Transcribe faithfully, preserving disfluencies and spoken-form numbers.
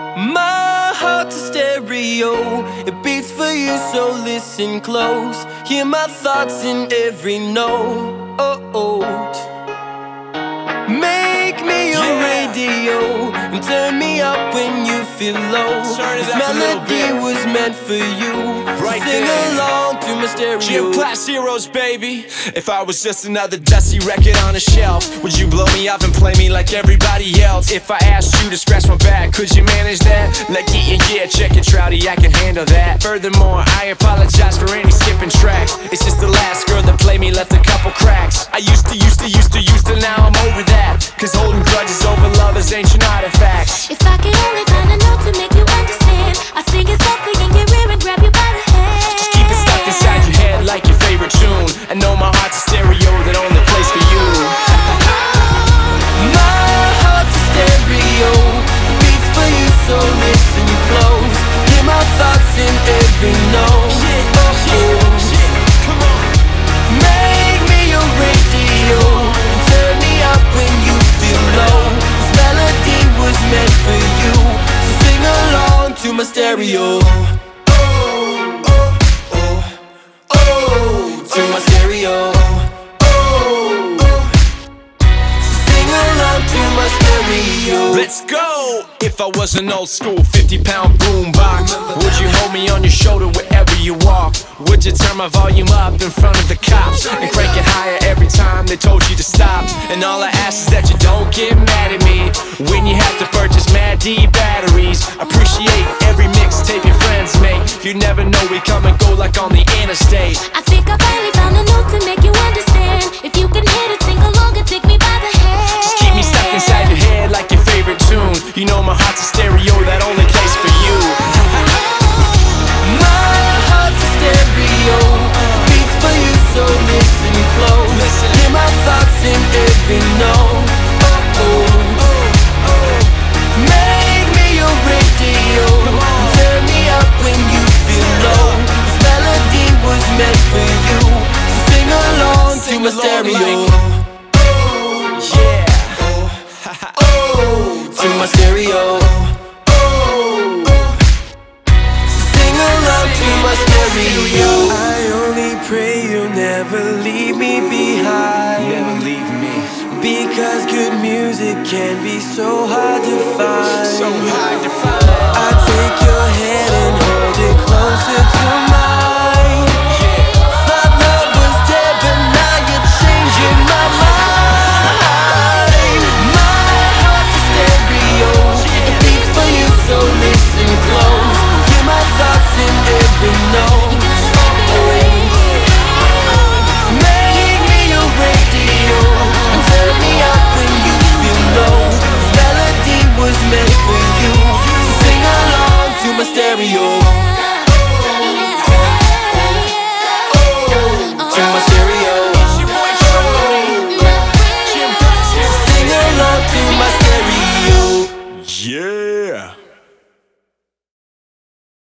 My heart's a stereo, it beats for you, so listen close. Hear my thoughts in every note. Make me your Yeah. radio and turn me up when you feel low. Turn it This up a little melody bit. was meant for you, Right so sing there. along to my stereo. Gym class heroes, baby. If I was just another dusty record on a shelf, would you blow me up and play me like everybody else? If I asked you to scratch my back, could you manage that? Like, yeah, yeah, yeah, check it, Trouty, I can handle that. Furthermore, I apologize for any skipping tracks. It's just the last girl that played me left a couple cracks. I used to, used to, used to, used to, now I'm over that. Cause holding grudges over lovers ancient artifacts. If I could only find a note to make you understand, I'd sing it softly in your ear and grab you by the hand. Just keep it stuck inside your head like your favorite tune. I know my heart's a stereo that only plays for you. My heart's a stereo, it beats for you, so listen close. Hear my thoughts in every note. Come on. Make me your radio, turn me up when you feel low. This melody was meant for you, so sing along to my stereo. Oh, oh, oh, oh, to my stereo. Oh, oh, so sing along to my stereo. Let's go! If I was an old school fifty pound boombox, would you hold me on your shoulder wherever you walk? Would you turn my volume up in front of the cops and crank it higher every time they told you to stop? And all I ask is that you don't get mad at me when you have to purchase Mad D batteries. Appreciate every mixtape your friends make. You never know, we come and go like on the interstate. I think I finally found a note to make you understand. If you can hit it, sing along and take me by the hand. Just keep me stuck inside your head like your favorite tune. You know my heart's a stereo that only plays for you. My heart's a stereo, beats for you, so listen close. Listen. Hear my thoughts in every note. Oh, oh, oh, oh. Make me your radio, turn me up when you feel low. This melody was meant for you, so sing along to Sing my along stereo. like- Yeah. Oh, to my stereo. Oh, oh. So sing along to my stereo. I only pray you'll never leave me behind. Never leave me. Because good music can be so hard to find. So hard to find. I take your hand and hold it closer to mine. Thought love was dead, but now you're changing my mind. My heart's a stereo, it beats for you, so listen close. Hear my thoughts in every note. Make me your radio and turn me up when you feel low. This melody was meant for you, so sing along to my stereo.